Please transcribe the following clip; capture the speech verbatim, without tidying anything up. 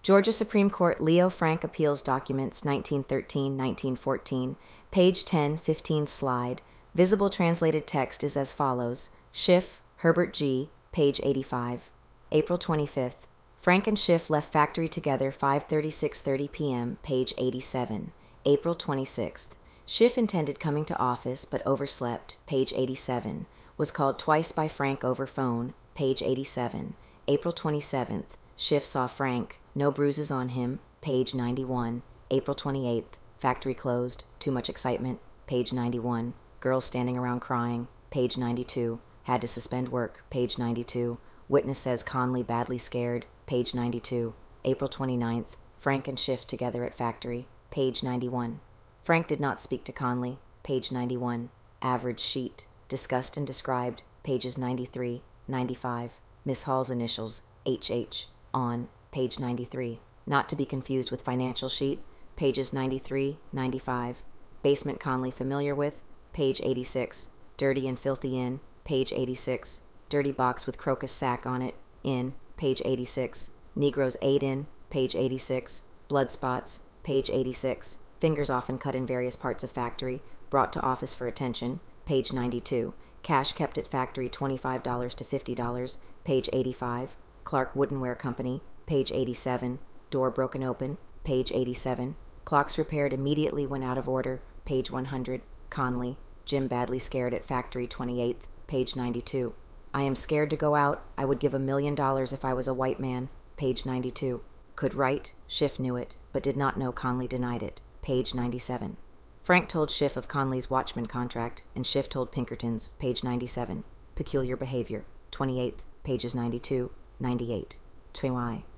Georgia Supreme Court Leo Frank Appeals Documents nineteen thirteen to nineteen fourteen, page ten fifteen slide. Visible translated text is as follows. Schiff, Herbert G., page eighty-five. April twenty-fifth. Frank and Schiff left factory together five thirty-six thirty p.m., page eighty-seven. April twenty-sixth. Schiff intended coming to office but overslept, page eighty-seven. Was called twice by Frank over phone, page eighty-seven. April twenty-seventh. Schiff saw Frank, no bruises on him, page ninety-one. April twenty-eighth. Factory closed, too much excitement, page ninety-one. Girls standing around crying, page ninety-two. Had to suspend work, page ninety-two. Witness says Conley badly scared, page ninety-two. April twenty-ninth. Frank and Schiff together at factory, page ninety-one. Frank did not speak to Conley, page ninety-one. Average sheet, discussed and described, pages ninety-three, ninety-five. Miss Hall's initials, H H, on, page ninety-three. Not to be confused with financial sheet, pages ninety-three, ninety-five. Basement Conley familiar with, page eighty-six. Dirty and filthy in, page eighty-six. Dirty box with crocus sack on it, in, page eighty-six. Negroes ate in, page eighty-six. Blood spots, page eighty-six. Fingers often cut in various parts of factory, brought to office for attention, page ninety-two. Cash kept at factory twenty-five dollars to fifty dollars, page eighty-five. Clark Woodenware Company, page eighty-seven. Door broken open, page eighty-seven. Clocks repaired immediately when out of order, page one hundred. Conley. Jim badly scared at factory twenty-eighth, page ninety-two. I am scared to go out. I would give a million dollars if I was a white man, page ninety-two. Could write. Schiff knew it, but did not know Conley denied it, page ninety-seven. Frank told Schiff of Conley's watchman contract, and Schiff told Pinkerton's, page ninety-seven. Peculiar behavior, twenty-eighth, pages ninety-two, ninety-eight. Tui.